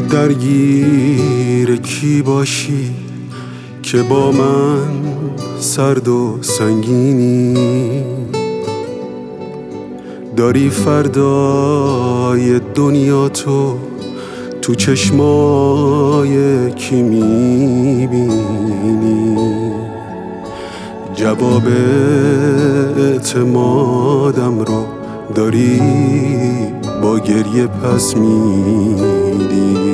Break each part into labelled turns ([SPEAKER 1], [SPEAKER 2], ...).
[SPEAKER 1] درگیر کی باشی که با من سرد و سنگینی؟ داری فردای دنیا تو چشمای کی میبینی؟ جواب اعتمادم رو داری با گریه پس میدی.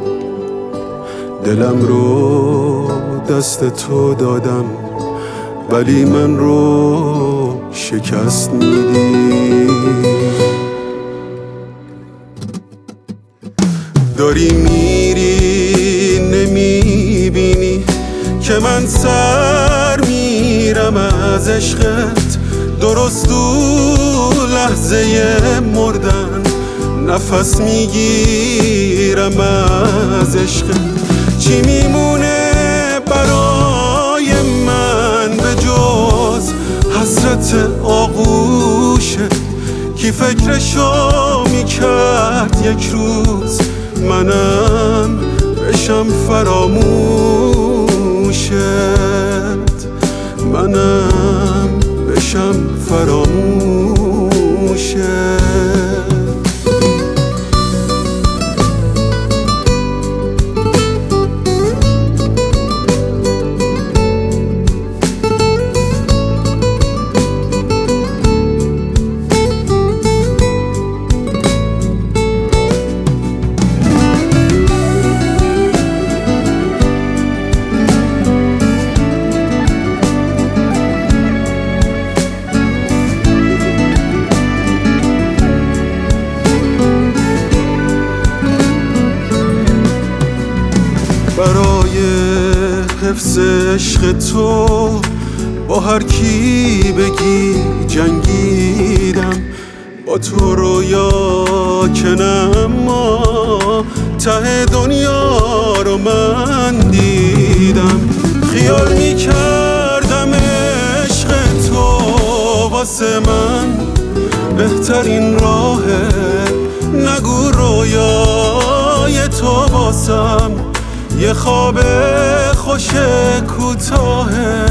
[SPEAKER 1] دلم رو دست تو دادم ولی من رو شکست میدی. داری میری نمیبینی که من سر میرم از عشقت، درست تو لحظه مردن نفس میگیرم از عشقت. چی میمونه برای من به جز حسرت آغوشت؟ کی فکرشو میکرد یک روز منم بشم فراموشت، منم بشم فراموشت. برای حفظ عشق تو با هر کی بگی جنگیدم، با تو رویا کنم اما ته دنیا رو من دیدم. خیال میکردم عشق تو واسه من بهترین راهه، نگو رویای تو واسم یه خواب خوش کوتاهه.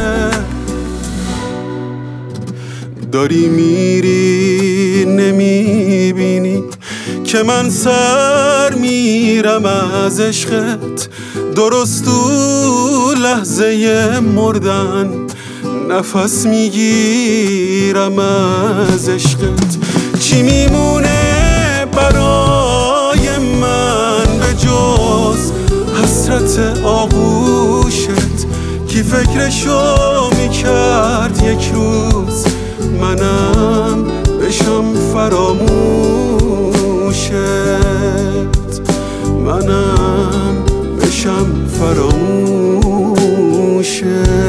[SPEAKER 1] داری میری نمیبینی که من سر میرم از عشقت، درست تو لحظه مردن نفس میگیرم از عشقت. چی میمونه برای من به جز حسرت آغوشت؟ کی فکرشو میکرد یک روز منم بشم فراموشت، منم بشم فراموشت.